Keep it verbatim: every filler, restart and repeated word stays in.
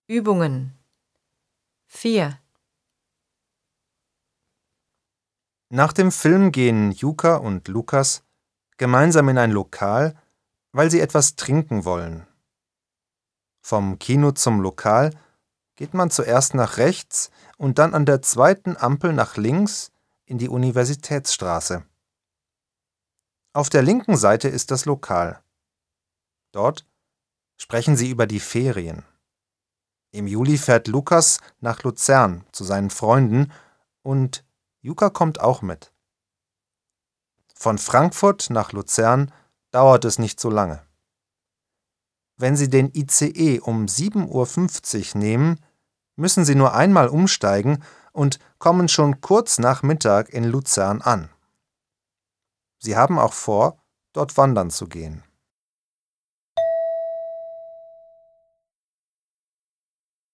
Übungen vier. Nach dem Film gehen Juka und Lukas gemeinsam in ein Lokal, weil sie etwas trinken wollen. Vom Kino zum Lokal geht man zuerst nach rechts und dann an der zweiten Ampel nach links in die Universitätsstraße. Auf der linken Seite ist das Lokal. Dort sprechen sie über die Ferien. Im Juli fährt Lukas nach Luzern zu seinen Freunden und Juka kommt auch mit. Von Frankfurt nach Luzern dauert es nicht so lange. Wenn Sie den I C E um sieben Uhr fünfzig nehmen, müssen Sie nur einmal umsteigen und kommen schon kurz nach Mittag in Luzern an. Sie haben auch vor, dort wandern zu gehen.